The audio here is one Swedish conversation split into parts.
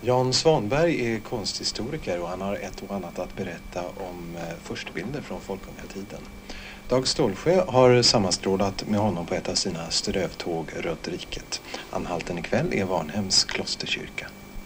Jan Svanberg är konsthistoriker och han har ett och annat att berätta om förstbilder från folkungatiden. Dag Stålsjö har sammanstrålat med honom på ett av sina strövtåg runt riket. Anhalten ikväll är Varnhems klosterkyrka.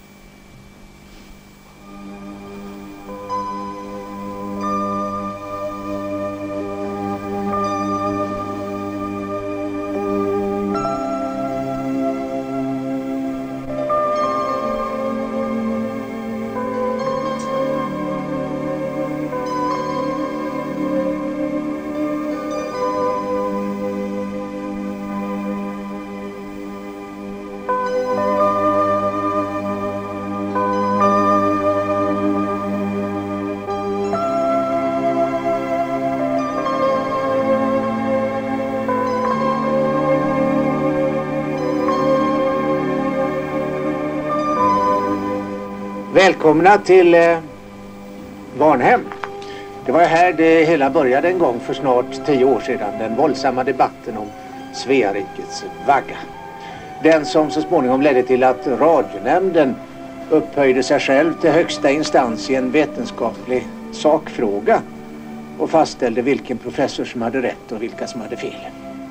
Välkomna till Varnhem. Det var här det hela började en gång för snart 10 år sedan. Den våldsamma debatten om Svea rikets vagga. Den som så småningom ledde till att radionämnden upphöjde sig själv till högsta instans i en vetenskaplig sakfråga och fastställde vilken professor som hade rätt och vilka som hade fel.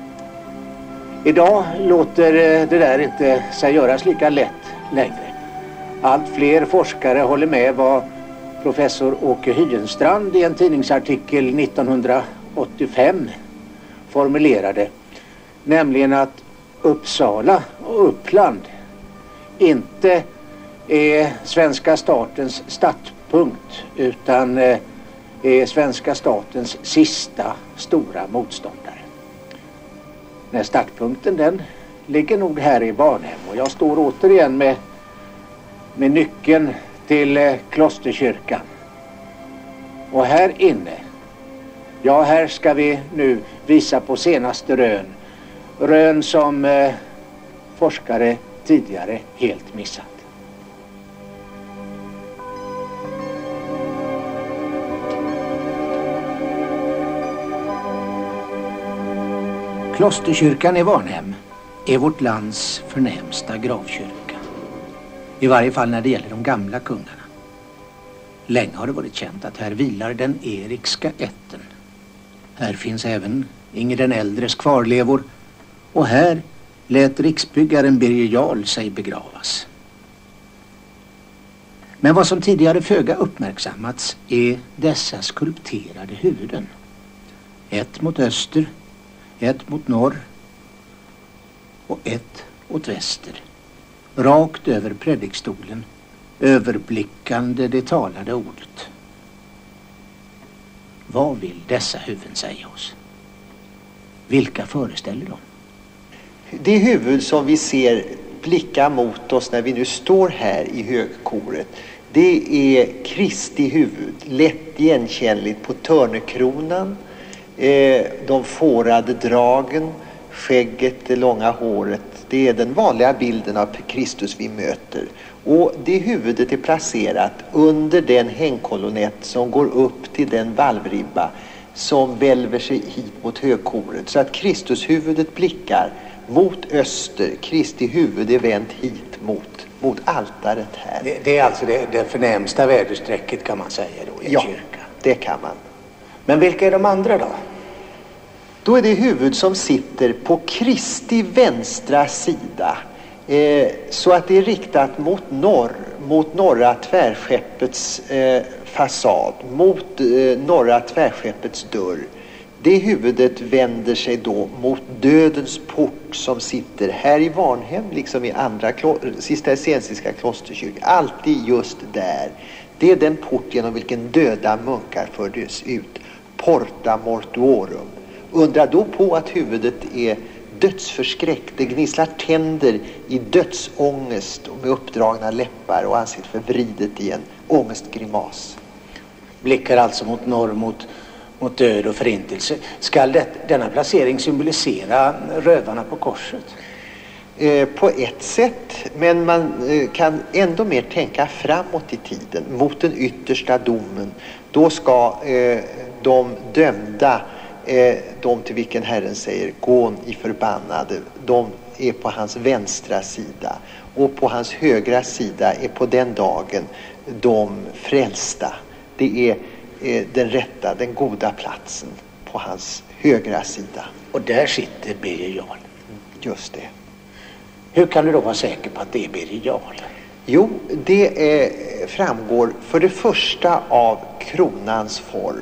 Idag låter det där inte sig göras lika lätt längre. Allt fler forskare håller med vad professor Åke Hyenstrand i en tidningsartikel 1985 formulerade. Nämligen att Uppsala och Uppland inte är svenska statens startpunkt utan är svenska statens sista stora motståndare. Den startpunkten den ligger nog här i Varnhem och jag står återigen med nyckeln till klosterkyrkan. Och här inne, ja här ska vi nu visa på senaste rön. Rön som forskare tidigare helt missat. Klosterkyrkan i Varnhem är vårt lands förnämsta gravkyrka. I varje fall när det gäller de gamla kungarna. Länge har det varit känt att här vilar den erikska ätten. Här finns även Inger den äldres kvarlevor. Och här lät riksbyggaren Birger Jarl sig begravas. Men vad som tidigare föga uppmärksammats är dessa skulpterade huvuden. Ett mot öster, ett mot norr och ett åt väster. Rakt över predikstolen, överblickande det talade ordet. Vad vill dessa huvuden säga oss? Vilka föreställer de? Det huvud som vi ser blicka mot oss när vi nu står här i högkoret, det är Kristi huvud, lätt igenkännligt på törnekronan, de fårade dragen, skägget, det långa håret. Det är den vanliga bilden av Kristus vi möter. Och det huvudet är placerat under den hängkolonnett som går upp till den valvribba som välver sig hit mot högkoret. Så att Kristushuvudet blickar mot öster. Kristi huvud är vänt hit mot altaret här. Det är alltså det förnämsta väderstrecket kan man säga då i en kyrka. Ja, det kan man. Men vilka är de andra då? Då är det huvud som sitter på Kristi vänstra sida. Så att det är riktat mot norr, mot norra tvärskeppets fasad, mot norra tvärskeppets dörr. Det huvudet vänder sig då mot dödens port som sitter här i Varnhem liksom i andra cisterciensiska klosterkyrkor. Alltid just där. Det är den port genom vilken döda munkar fördes ut. Porta mortuorum. Undra då på att huvudet är dödsförskräckt. Det gnisslar tänder i dödsångest och med uppdragna läppar och ansiktet förvridet i en ångestgrimas. Blickar alltså mot norr, mot död och förintelse. Ska denna placering symbolisera rövarna på korset? På ett sätt, men man kan ändå mer tänka framåt i tiden, mot den yttersta domen. Då ska de dömda, de till vilken Herren säger gån i förbannade, de är på hans vänstra sida och på hans högra sida är på den dagen de frälsta. Det är den rätta, den goda platsen på hans högra sida. Och där sitter Birger Jarl. Just det. Hur kan du då vara säker på att det är Birger Jarl? Jo, det framgår för det första av kronans form.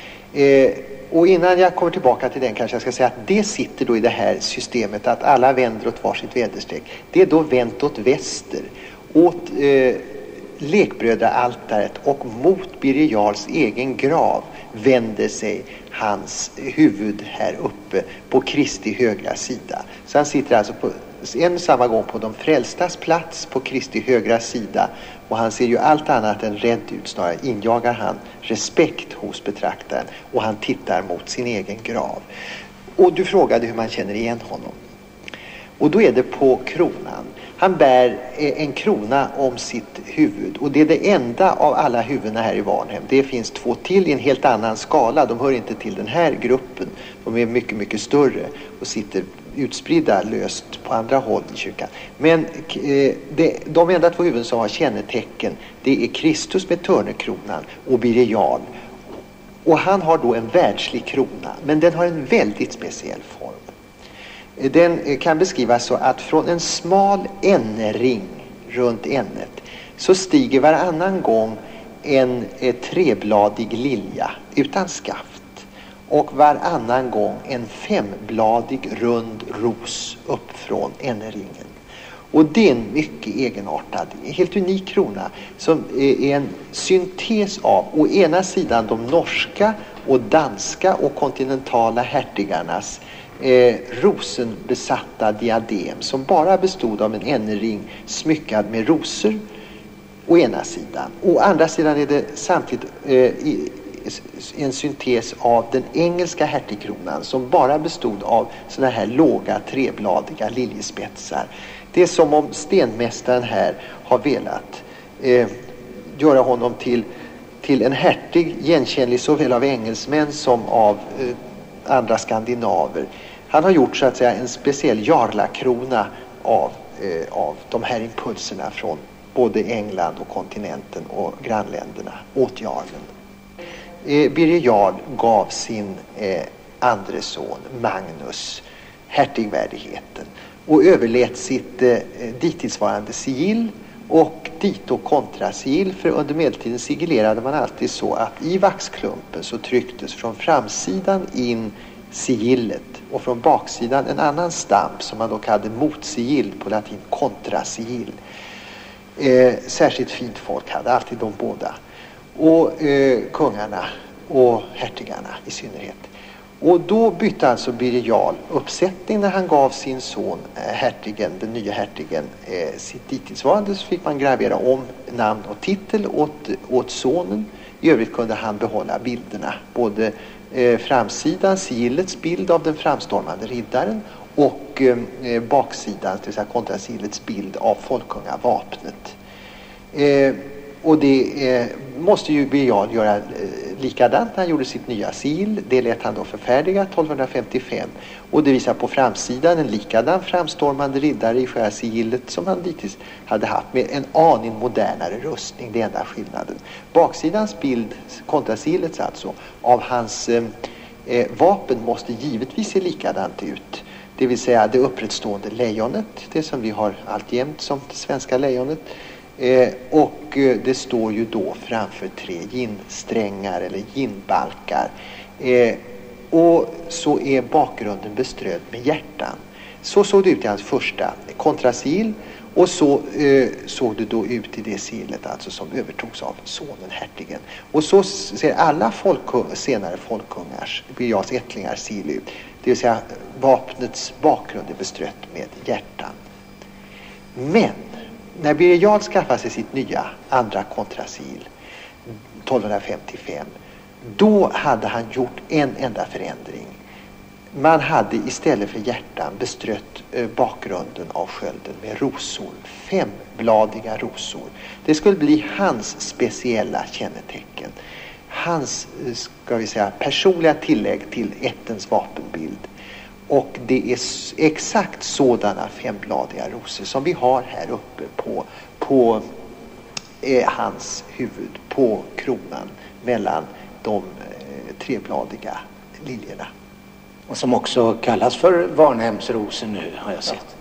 Och innan jag kommer tillbaka till den kanske jag ska säga att det sitter då i det här systemet att alla vänder åt varsitt väderstreck. Det är då vänt åt väster, åt lekbrödraaltaret och mot Birger Jarls egen grav vänder sig hans huvud här uppe på Kristi högra sida. Så han sitter alltså på en samma gång på de frälstas plats på Kristi högra sida, och han ser ju allt annat än rädd ut, snarare injagar han respekt hos betraktaren, och han tittar mot sin egen grav. Och du frågade hur man känner igen honom. Och då är det på kronan. Han bär en krona om sitt huvud, och det är det enda av alla huvudena här i Varnhem. Det finns 2 till i en helt annan skala. De hör inte till den här gruppen. De är mycket, mycket större och sitter utspridda löst på andra håll i kyrkan. Men de enda 2 huvuden som har kännetecken, det är Kristus med törnekronan och Birger Jarl. Och han har då en världslig krona, men den har en väldigt speciell form. Den kan beskrivas så att från en smal N-ring runt N-et så stiger varannan gång en trebladig lilja utan skaft, och varannan gång en 5-bladig rund ros upp från N-ringen. Och det är en mycket egenartad, helt unik krona som är en syntes av å ena sidan de norska och danska och kontinentala hertigarnas rosenbesatta diadem som bara bestod av en N-ring smyckad med rosor å ena sidan. Å andra sidan är det samtidigt en syntes av den engelska hertigkronan som bara bestod av såna här låga trebladiga liljespetsar. Det är som om stenmästaren här har velat göra honom till en hertig, igenkännlig såväl av engelsmän som av andra skandinaver. Han har gjort så att säga en speciell jarlakrona av de här impulserna från både England och kontinenten och grannländerna åt jarlen. Birger Jarl gav sin andre son Magnus hertigvärdigheten och överlät sitt dittillsvarande sigill och dito kontrasigill, för under medeltiden sigillerade man alltid så att i vaxklumpen så trycktes från framsidan in sigillet och från baksidan en annan stamp som man då kallade motsigill, på latin kontrasigill. Särskilt fint folk hade alltid de båda, och kungarna och hertigarna i synnerhet. Och då bytte alltså Birger Jarl uppsättning när han gav sin son hertigen, den nya hertigen, sitt dittillsvarande. Så fick man gravera om namn och titel åt sonen. I övrigt kunde han behålla bilderna, både framsidan, sigillets bild av den framstormande riddaren, och baksidan, det vill säga kontrasigillets bild av folkungavapnet. Och det måste ju Birger Jarl göra likadant när han gjorde sitt nya sigill. Det lät han då förfärdiga 1255. Och det visar på framsidan en likadan framstormande riddare i själva sigillet som han dittills hade haft, med en aning modernare rustning. Det är enda skillnaden. Baksidans bild, kontrasigillets alltså, av hans vapen måste givetvis se likadant ut. Det vill säga det upprättstående lejonet, det som vi har alltjämt som det svenska lejonet. Och det står ju då framför 3 ginsträngar eller ginbalkar. Och så är bakgrunden beströdd med hjärtan. Så såg det ut i hans första kontrasigill, och så såg det då ut i det sigillet alltså som övertogs av sonen hertigen. Och så ser alla senare folkungars, Birger Jarls ättlingars sigill ut. Det vill säga vapnets bakgrund är bestrött med hjärtan. Men när Birger Jarl skaffade sig sitt nya andra kontrasigill 1255, då hade han gjort en enda förändring. Man hade istället för hjärtan bestrött bakgrunden av skölden med rosor, 5-bladiga rosor. Det skulle bli hans speciella kännetecken. Hans, ska vi säga, personliga tillägg till ättens vapenbild. Och det är exakt sådana fembladiga rosor som vi har här uppe på hans huvud, på kronan mellan de trebladiga liljorna. Och som också kallas för Varnhemsrosen nu, har jag sett.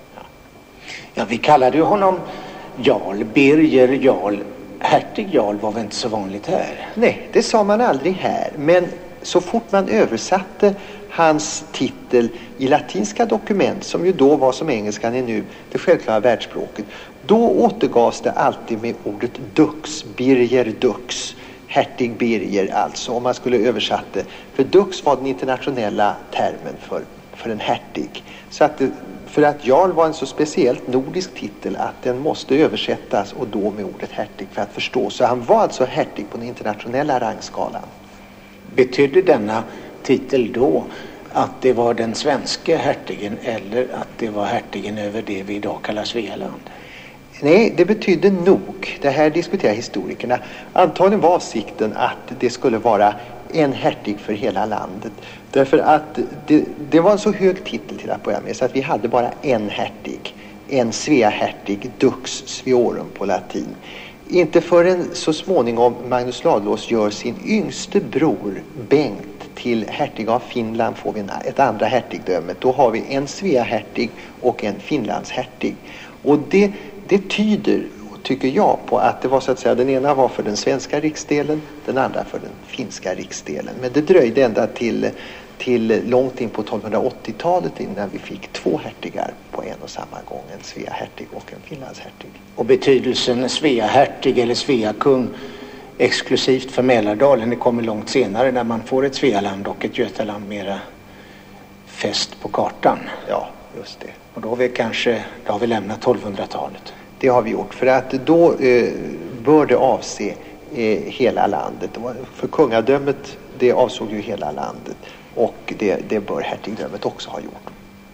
Ja, vi kallade ju honom Jarl, Birger Jarl. Hertig Jarl var väl inte så vanligt här? Nej, det sa man aldrig här. Men så fort man översatte hans titel i latinska dokument, som ju då var som engelskan är nu, det självklara världsspråket, då återgavs det alltid med ordet dux, Birger dux, hertig Birger alltså, om man skulle översätta det. För dux var den internationella termen för en hertig. Så att för att Jarl var en så speciellt nordisk titel att den måste översättas, och då med ordet hertig, för att förstå. Så han var alltså hertig på den internationella rangskalan. Betydde denna titel då att det var den svenska hertigen, eller att det var hertigen över det vi idag kallar Svealand? Nej, det betydde nog. Det här diskuterar historikerna. Antagligen var avsikten att det skulle vara en hertig för hela landet. Därför att det var en så hög titel till att börja med, så att vi hade bara en hertig. En Svea-hertig, Dux Sveorum på latin. Inte förrän så småningom Magnus Ladulås gör sin yngste bror Bengt till hertig av Finland, får vi ett andra hertigdömet. Då har vi en Svea-hertig och en Finlandshertig. Och det tyder, tycker jag, på att det var så att säga, den ena var för den svenska riksdelen, den andra för den finska riksdelen. Men det dröjde ända till långt in på 1280-talet innan vi fick två hertigar på en och samma gång, en Svea-hertig och en Finlandshertig. Och betydelsen Svea-hertig eller Svea-kung exklusivt för Mälardalen, det kommer långt senare när man får ett Svealand och ett Götaland mera fäst på kartan. Ja, just det. Och då har vi lämnat 1200-talet. Det har vi gjort, för att då bör det avse hela landet. För kungadömet, det avsåg ju hela landet, och det bör hertigdömet också ha gjort.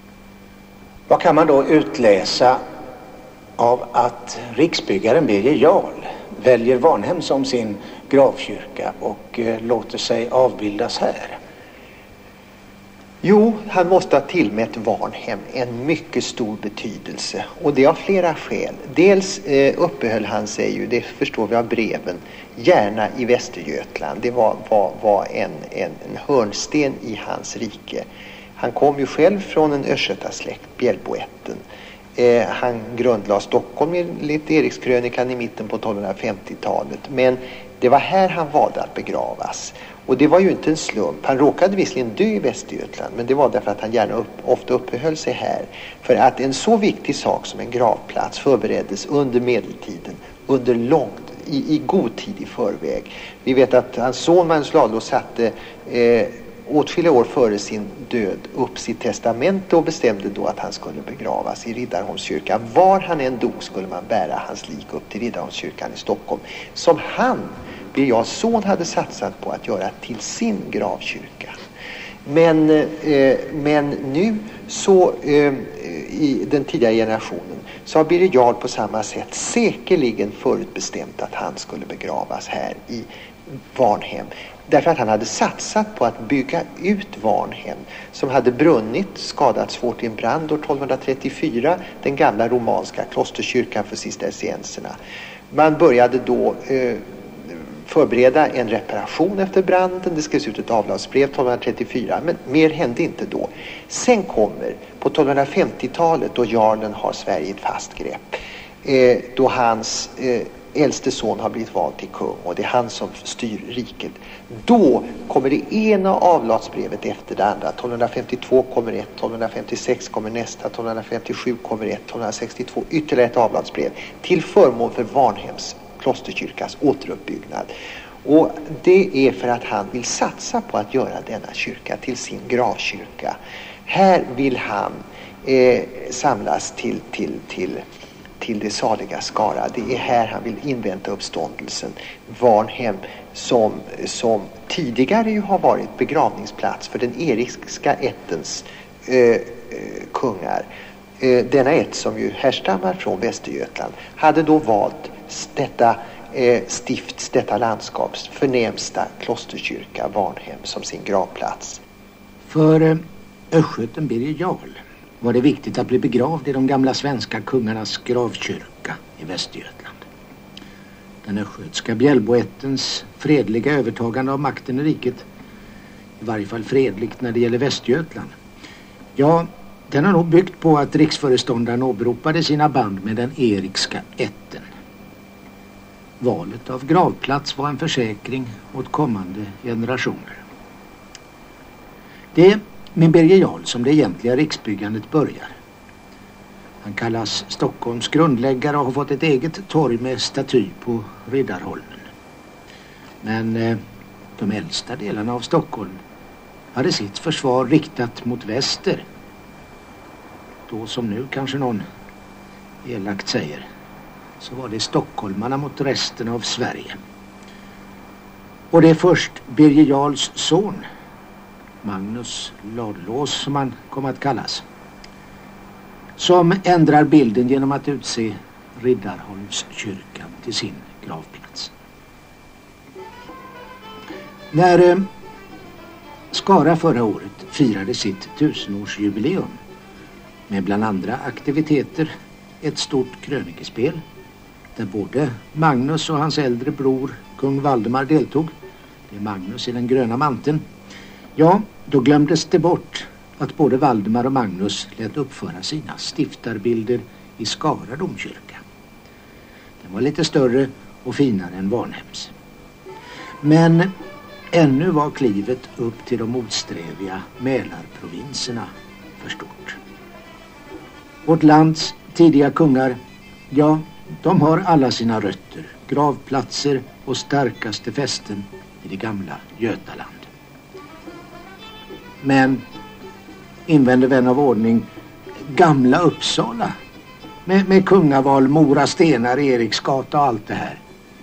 Vad kan man då utläsa av att riksbyggaren Birger Jarl väljer Varnhem som sin gravkyrka och låter sig avbildas här? Jo, han måste ha tillmätt Varnhem en mycket stor betydelse, och det av flera skäl. Dels uppehöll han sig ju, det förstår vi av breven, gärna i Västergötland. Det var en hörnsten i hans rike. Han kom ju själv från en östgötasläkt, Bjällboätten. Han grundlade Stockholm enligt Erikskrönikan i mitten på 1250-talet, men det var här han valde att begravas. Och det var ju inte en slump. Han råkade visserligen dö i Västergötland, men det var därför att han gärna ofta uppehöll sig här. För att en så viktig sak som en gravplats förbereddes under medeltiden, i god tid i förväg. Vi vet att hans son Magnus Ladulås satte åtskilliga år före sin död upp sitt testamente och bestämde då att han skulle begravas i Riddarholmskyrkan. Var han än dog skulle man bära hans lik upp till Riddarholmskyrkan i Stockholm, som han, Birger son, hade satsat på att göra till sin gravkyrka. Men nu så i den tidigare generationen så har Birger Jarl på samma sätt säkerligen förutbestämt att han skulle begravas här i Varnhem. Därför att han hade satsat på att bygga ut Varnhem, som hade brunnit, skadats svårt i en brand år 1234, den gamla romanska klosterkyrkan för cistercienserna. Man började då förbereda en reparation efter branden. Det skrevs ut ett avlagsbrev 1234, men mer hände inte då. Sen kommer på 1250-talet, då jarlen har Sverige i ett fast grepp, då hans äldste son har blivit vald till kung och det är han som styr riket. Då kommer det ena avlatsbrevet efter det andra. 1252 kommer ett, 1256 kommer nästa, 1257 kommer ett, 1262 ytterligare ett avlatsbrev till förmån för Varnhems klosterkyrkas återuppbyggnad. Och det är för att han vill satsa på att göra denna kyrka till sin gravkyrka. Här vill han samlas till det saliga Skara. Det är här han vill invänta uppståndelsen. Varnhem som tidigare ju har varit begravningsplats för den erikska ättens kungar. Denna ett som ju härstammar från Västergötland hade då valt detta stifts, detta landskaps förnämsta klosterkyrka, Varnhem, som sin gravplats. För östgöten Birger Jarl var det viktigt att bli begravd i de gamla svenska kungarnas gravkyrka i Västergötland. Den östgötska bjällboättens fredliga övertagande av makten i riket, i varje fall fredligt när det gäller Västergötland, ja, den har nog byggt på att riksföreståndaren åberopade sina band med den erikska ätten. Valet av gravplats var en försäkring åt kommande generationer. Det är med Birger Jarl som det egentliga riksbyggandet börjar. Han kallas Stockholms grundläggare och har fått ett eget torg med staty på Riddarholmen. Men de äldsta delarna av Stockholm hade sitt försvar riktat mot väster. Då som nu kanske någon elakt säger, så var det stockholmarna mot resten av Sverige. Och det är först Birger Jarls son, Magnus Ladulås som han kom att kallas, som ändrar bilden genom att utse Riddarholmskyrkan till sin gravplats. När Skara förra året firade sitt 1000-årsjubileum med bland andra aktiviteter ett stort krönikespel där både Magnus och hans äldre bror kung Valdemar deltog. Det är Magnus i den gröna manteln. Ja, då glömdes det bort att både Valdemar och Magnus lät uppföra sina stiftarbilder i Skara domkyrka. Den var lite större och finare än Varnhems. Men ännu var klivet upp till de motsträviga Mälarprovinserna för stort. Vårt lands tidiga kungar, ja, de har alla sina rötter, gravplatser och starkaste fästen i det gamla Götaland. Men, invänder vän av ordning, gamla Uppsala med kungaval, Mora stenar, Eriksgata och allt det här.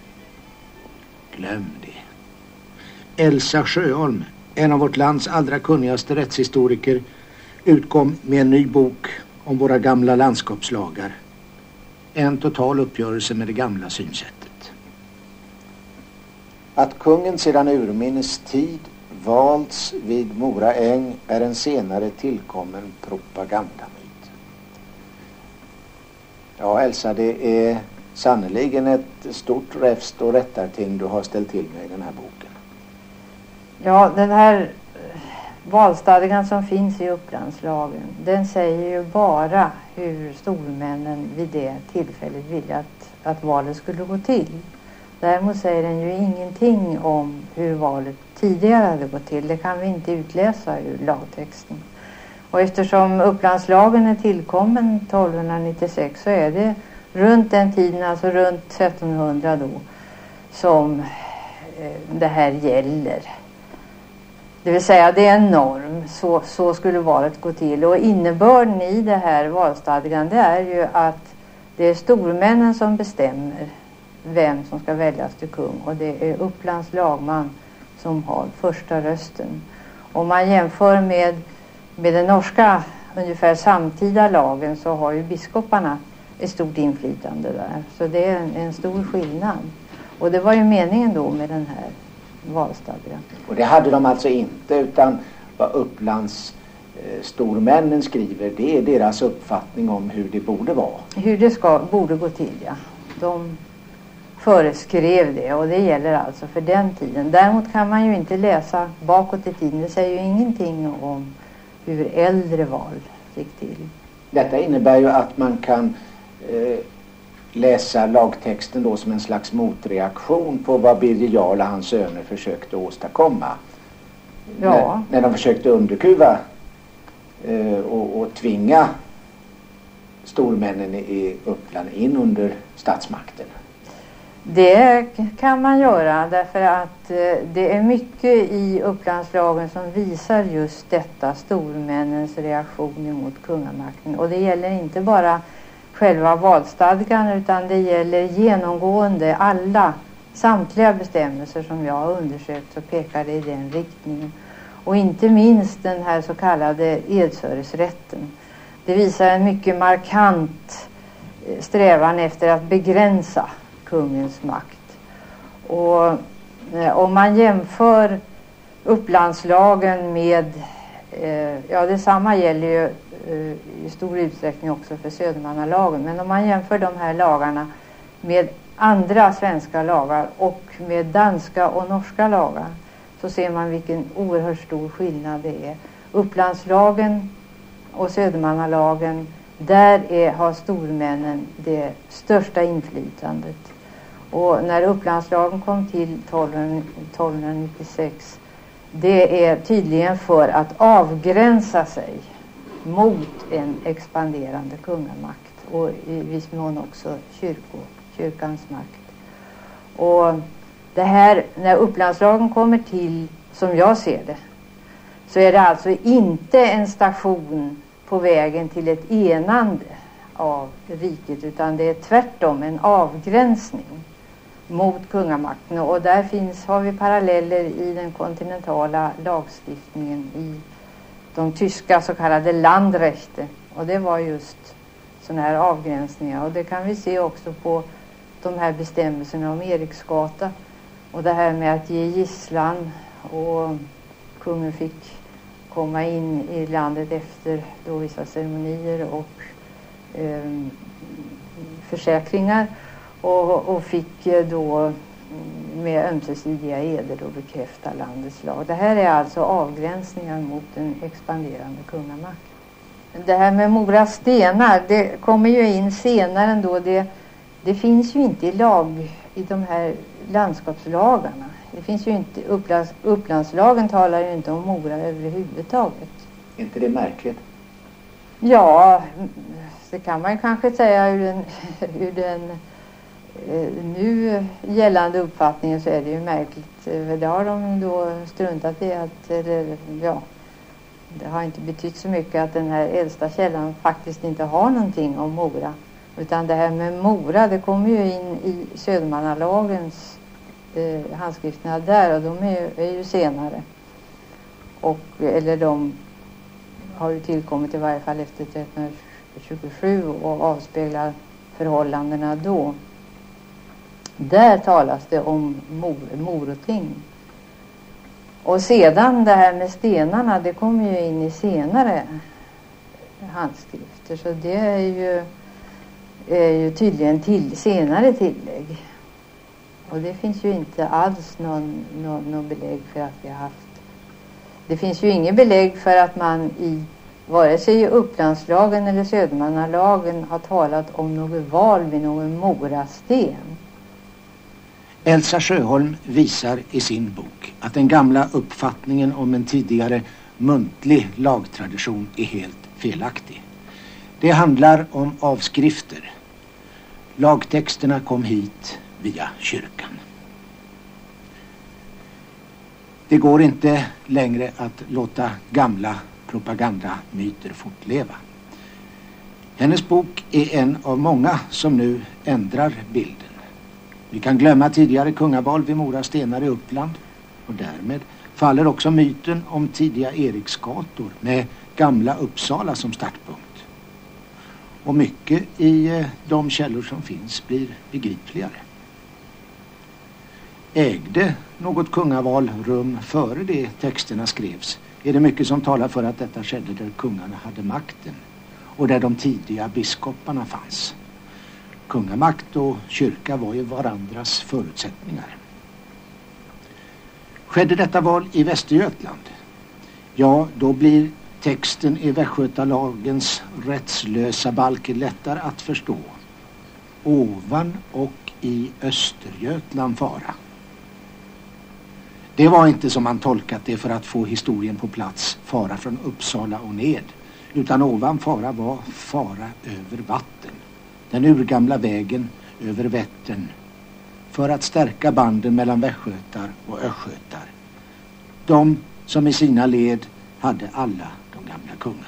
Glöm det. Elsa Sjöholm, en av vårt lands allra kunnigaste rättshistoriker, utkom med en ny bok om våra gamla landskapslagar. En total uppgörelse med det gamla synsättet. Att kungen sedan urminnes tid valts vid Mora äng är en senare tillkommen propagandamyt. Ja, Elsa, det är sannoliken ett stort räfst och rättarting du har ställt till med i den här boken. Ja, den här valstadgan som finns i Upplandslagen, den säger ju bara hur stormännen vid det tillfället ville att valet skulle gå till. Däremot säger den ju ingenting om hur valet tidigare hade gått till. Det kan vi inte utläsa ur lagtexten. Och eftersom Upplandslagen är tillkommen 1296 så är det runt den tiden, alltså runt 1300 då, som det här gäller. Det vill säga det är en norm, så skulle valet gå till. Och innebörden i det här valstadgan, det är ju att det är stormännen som bestämmer vem som ska väljas till kung. Och det är Upplands lagman som har första rösten. Om man jämför med den norska ungefär samtida lagen så har ju biskoparna ett stort inflytande där. Så det är en stor skillnad. Och det var ju meningen då med den här valstadgan. Och det hade de alltså inte, utan vad Upplands stormännen skriver, det är deras uppfattning om hur det borde vara. Hur det borde gå till, ja. De föreskrev det och det gäller alltså för den tiden. Däremot kan man ju inte läsa bakåt i tiden. Det säger ju ingenting om hur äldre val gick till. Detta innebär ju att man kan läsa lagtexten då som en slags motreaktion på vad Birger Jarl och hans söner försökte åstadkomma. Ja. När de försökte underkuva och tvinga stormännen i Uppland in under statsmakten. Det kan man göra därför att det är mycket i Upplandslagen som visar just detta, stormännens reaktion emot kungamakten. Och det gäller inte bara själva valstadgan utan det gäller genomgående samtliga bestämmelser som jag har undersökt så pekar det i den riktningen. Och inte minst den här så kallade edsöresrätten. Det visar en mycket markant strävan efter att begränsa kungens makt. Och om man jämför Upplandslagen med Ja, detsamma gäller ju i stor utsträckning också för Södermannalagen. Men om man jämför de här lagarna med andra svenska lagar och med danska och norska lagar, så ser man vilken oerhört stor skillnad det är. Upplandslagen och Södermannalagen, där har stormännen det största inflytandet. Och när Upplandslagen kom till 1296, det är tydligen för att avgränsa sig mot en expanderande kungamakt och i viss mån också kyrkans makt. Och det här, när Upplandslagen kommer till, som jag ser det, så är det alltså inte en station på vägen till ett enande av riket, utan det är tvärtom en avgränsning mot kungamakten. Och där har vi paralleller i den kontinentala lagstiftningen, i de tyska så kallade Landrechte. Och det var just sådana här avgränsningar. Och det kan vi se också på de här bestämmelserna om Eriksgata. Och det här med att ge gisslan, och kungen fick komma in i landet efter då vissa ceremonier och försäkringar. Och fick då med ömsesidiga eder då bekräfta landets lag. Det här är alltså avgränsningar mot en expanderande kungamakt. Det här med Mora stenar, det kommer ju in senare ändå. Det finns ju inte i de här landskapslagarna. Det finns ju inte, Upplandslagen talar ju inte om Mora överhuvudtaget. Är inte det märkligt? Ja, det kan man kanske säga ur den nu gällande uppfattningen, så är det ju märkligt. Det har de då struntat i det har inte betytt så mycket att den här äldsta källan faktiskt inte har någonting om Mora. Utan det här med Mora, det kommer ju in i Södermannalagens handskrifterna där, och de är ju senare. Eller de har ju tillkommit i varje fall efter 1327 och avspeglar förhållandena då. Där talas det om moroting. Och sedan det här med stenarna, det kommer ju in i senare handskrifter. Så det är ju tydligen senare tillägg. Och det finns ju inte alls någon belägg för att vi har haft. Det finns ju ingen belägg för att man vare sig i Upplandslagen eller Södermannalagen har talat om något val vid någon morasten. Elsa Sjöholm visar i sin bok att den gamla uppfattningen om en tidigare muntlig lagtradition är helt felaktig. Det handlar om avskrifter. Lagtexterna kom hit via kyrkan. Det går inte längre att låta gamla propagandamyter fortleva. Hennes bok är en av många som nu ändrar bilden. Vi kan glömma tidigare kungaval vid Mora stenar i Uppland, och därmed faller också myten om tidiga Eriksgator med gamla Uppsala som startpunkt. Och mycket i de källor som finns blir begripligare. Ägde något kungaval rum före det texterna skrevs, är det mycket som talar för att detta skedde där kungarna hade makten och där de tidiga biskoparna fanns. Kungamakt och kyrka var ju varandras förutsättningar. Skedde detta val i Västergötland? Ja, då blir texten i Västgötalagens rättslösa balker lättare att förstå. Ovan och i Östergötland fara. Det var inte som man tolkat det för att få historien på plats, fara från Uppsala och ned, utan ovan fara var fara över vatten. Den urgamla vägen över Vättern, för att stärka banden mellan västgötar och östgötar. De som i sina led hade alla de gamla kungarna.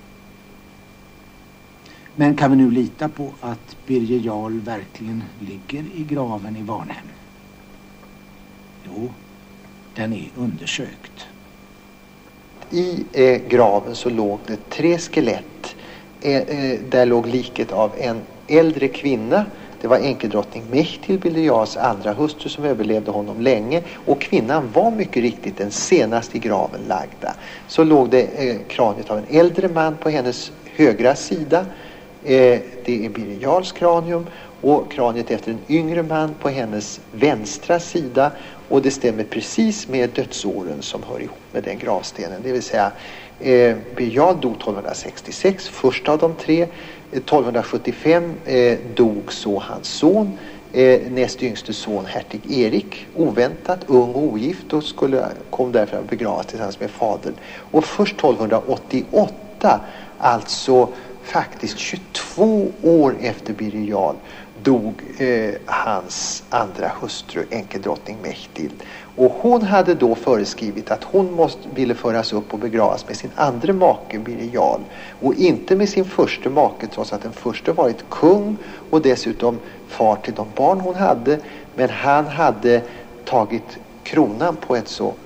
Men kan vi nu lita på att Birger Jarl verkligen ligger i graven i Varnhem? Jo, den är undersökt. I graven så låg det 3 skelett. Där låg liket av en äldre kvinna Det var enkedrottning Mechtil, Birger Jarls andra hustru, som överlevde honom länge, och kvinnan var mycket riktigt den senaste i graven lagda. Så låg det kraniet av en äldre man på hennes högra sida. Det är Birger Jarls kranium, och kraniet efter en yngre man på hennes vänstra sida, och det stämmer precis med dödsåren som hör ihop med den gravstenen. Det vill säga Birger Jarl dog 1266, första av de tre. 1275 dog så hans son, näst yngste son hertig Erik, oväntat, ung och ogift, och kom därför att begravas tillsammans med fadern. Och först 1288, alltså faktiskt 22 år efter Birger Jarl, dog hans andra hustru, enkedrottning Mechtil. Och hon hade då föreskrivit att hon ville föras upp och begravas med sin andra make Birger Jarl, och inte med sin första make, trots att den första varit kung och dessutom far till de barn hon hade. Men han hade tagit kronan på ett så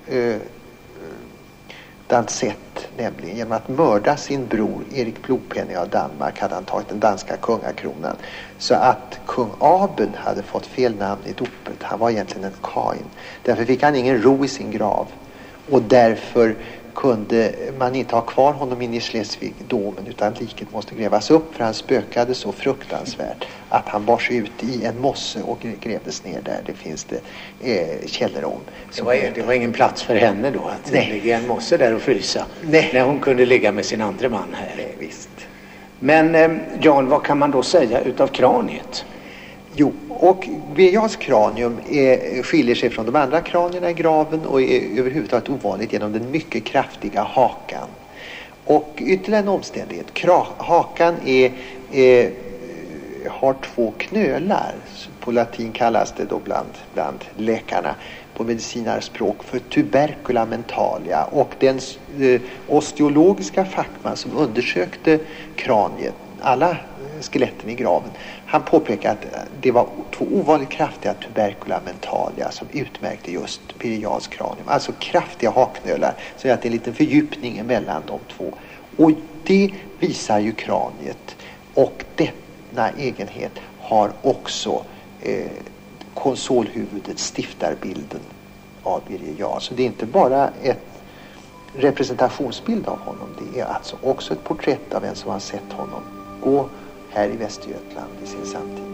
sätt, nämligen genom att mörda sin bror Erik Blodpenning av Danmark hade han tagit den danska kungakronan, så att kung Abel hade fått fel namn i dopet. Han var egentligen en Kain. Därför fick han ingen ro i sin grav, och därför kunde man inte ha kvar honom inne i Schleswig-domen, utan liket måste grävas upp, för han spökade så fruktansvärt att han bars ut i en mosse och grävdes ner där. Det finns det källor om. Det var ingen plats för henne då att ligga en mosse där och frysa. Nej. När hon kunde ligga med sin andra man här. Nej, visst. Men Jan, vad kan man då säga utav kraniet? Jo, och Birger Jarls kranium skiljer sig från de andra kranierna i graven och är överhuvudtaget ovanligt genom den mycket kraftiga hakan. Och ytterligare en omständighet, hakan har två knölar. På latin kallas det då bland läkarna på medicinarspråk för tubercula mentalia, och den osteologiska fackman som undersökte kraniet, alla skeletten i graven, han påpekade att det var två ovanligt kraftiga tubercula mentalia som utmärkte just Birger Jarls kranium, alltså kraftiga hakknölar, så att det är en liten fördjupning mellan de två, och det visar ju kraniet. Och denna egenhet har också konsolhuvudet, stiftarbilden av Birger Jarl. Så det är inte bara ett representationsbild av honom, det är alltså också ett porträtt av en som har sett honom gå här i Västergötland i sin samtid.